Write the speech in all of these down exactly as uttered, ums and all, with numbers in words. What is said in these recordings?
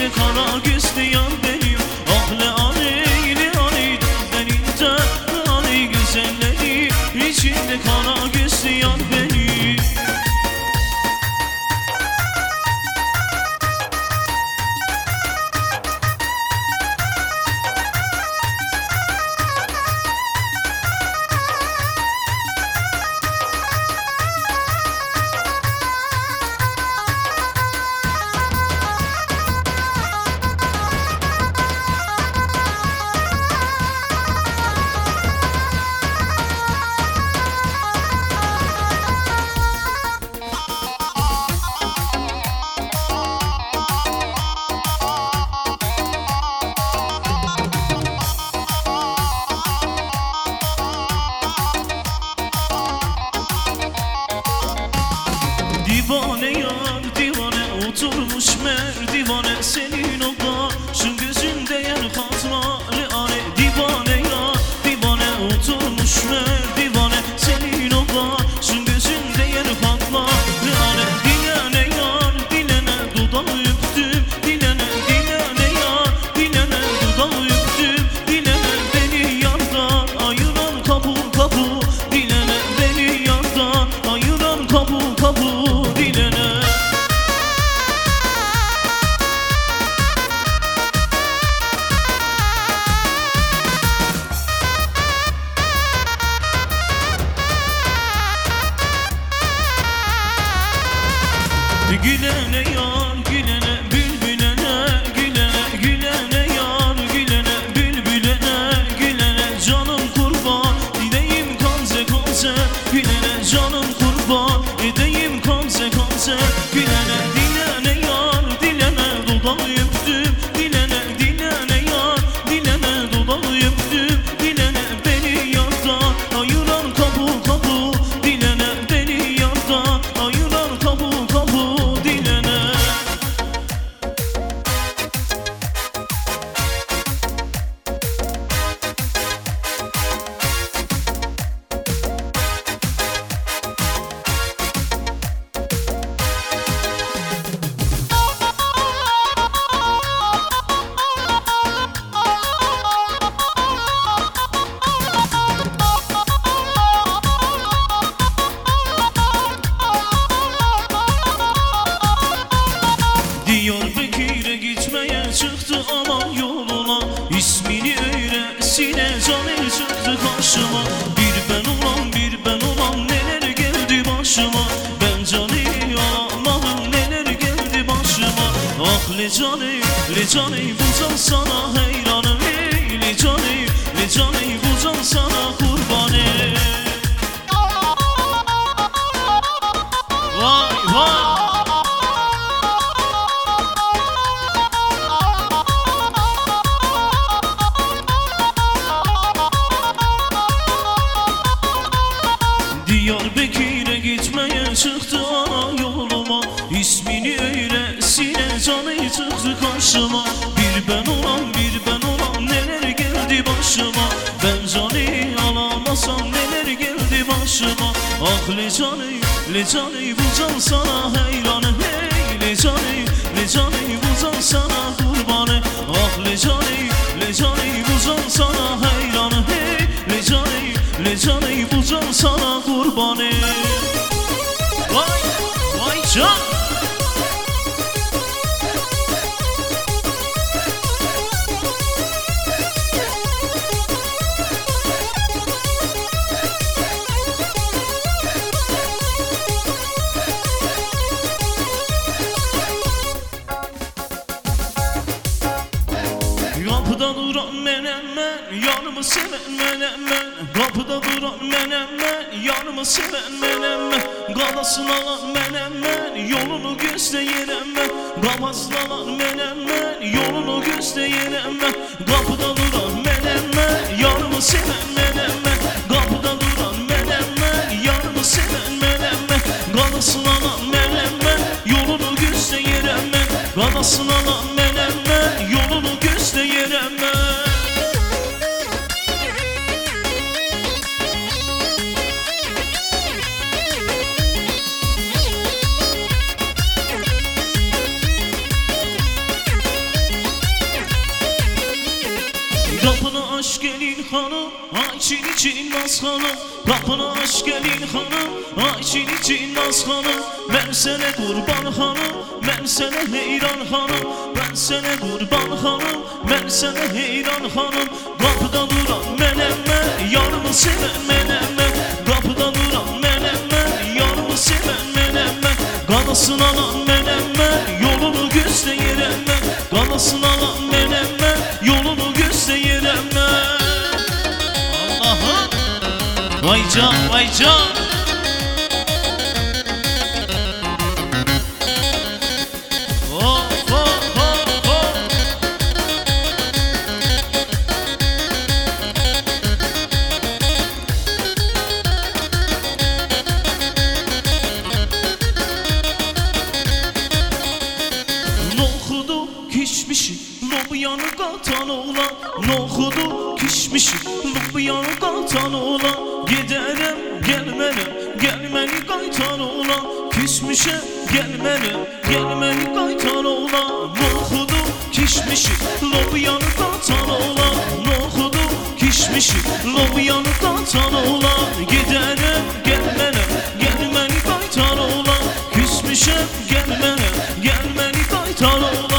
İçinde kara gözlü yar benim. Ah le aleyli aleyli denize aley güzelleri. İçinde kara gözlü yar benim. Divane yar divane oturmuş merdivane. Senin o başın gözünde yer hatları ane. Divane yar divane oturmuş merdivane. Senin o başın gözünde yer hatları ane. Dilene yar dilene dudağı öptüm. Dilene dilene yar dilene dudağı öptüm. Dilene beni yardan ayıran kapı kapı. Dilene beni yardan ayıran kapı kapı. Gülene yar gülene bülbülene gülene. Gülene yar gülene bülbülene gülene. Canım kurban edeyim kanze kanze. Gülene canım kurban edeyim kanze kanze. Gülene dilene yar dilene dudağı öptüm. Dilene dilene yar dilene dudağı öptüm. Dilene beni yardan ayıran kapı kapı. Dilene beni yardan ayıran kapı kapı. Diyarbakır'a gitmeye çıktı aman yoluna. İsmini öylesine canı çıktı karşıma. Bir ben olan bir ben olan neler geldi başıma. Ben canı alamadım neler geldi başıma. Ah le canı le canı bu can sana hayranım. Ey le canı le canı bu can sana kurbanı. Vay vay. Diyarbakır'a gitmeye çıktı ana yoluma. İsmini öylesine canı çıktı karşıma. Bir ben olan bir ben olan neler geldi başıma. Ben canı alamasam neler geldi başıma. Ah le canı le canı bu can sana hayranım. Hey le canı le canı bu can sana kurbanı. Ah le canı le canı bu can sana hayranım. Hey le canı le canı bu can sana kurbanı. Vay vay can. Kapıda duran menemen, yanımı seven menemen. Kapıda duran menemen, yanımı seven menemen. Galasını alan menemen, yolunu gösteyen ben. Galasını alan menemen, yolunu gösteyen ben. Kapıda duran menemen, yanımı seven menemen. Kapıda duran menemen, yanımı seven menemen. Galasını alan menemen, yolunu gösteyen ben. Galasını alan menemen, yolunu gösteyen ben. Kapını aç gelin hanım, ay için için naz hanım. Kapını aç gelin hanım, ay için için naz hanım. Ben sene kurban hanım, ben sene heyran hanım. Ben sene kurban hanım, ben sene heyran hanım. Kapıda duran menemme, yarımı seven menemme. Kapıda duran menemme, yarımı seven menemme. Kanasını alan menemme, yolunu gösteremme. Kanasını alan menemme, yolunu gösteremme. Allah'ım, vay can, vay can. Kişmişi, lobiyanı katan oğlan. Nohudu kişmişi, lobiyanı katan oğlan. Giderim gelmenim, gelmeni kaytan oğlan. Kişmişe gelmenim, gelmeni kaytan oğlan. Nohudu kişmişi, lobiyanı katan oğlan. Nohudu kişmişi, lobiyanı katan oğlan. Giderim gelmenim, gelmeni kaytan oğlan. Kişmişe gelmenim, gelmeni kaytan oğlan.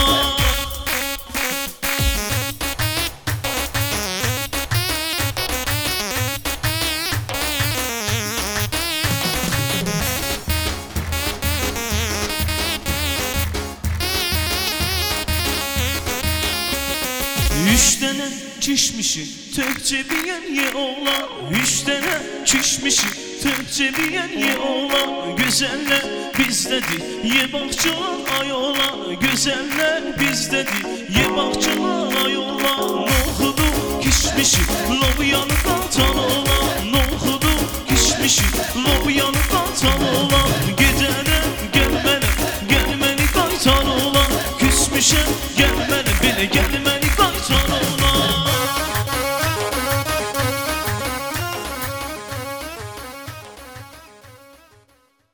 Üç tane çişmişi, tökçe bir yen ye oğlan. Üç tane çişmişi, tökçe bir yen ye oğlan. Güzeller bizdedir, ye bakçılar ay oğlan. Güzeller bizdedir, ye bakçılar ay oğlan. Nohudu kişmişi, lobiyanı katan oğlan. Nohudu kişmişi, lobiyanı katan oğlan. Giderim gelmenim, gelmeni kaytan oğlan. Küsmüşem gelmenim, bile gelmenim.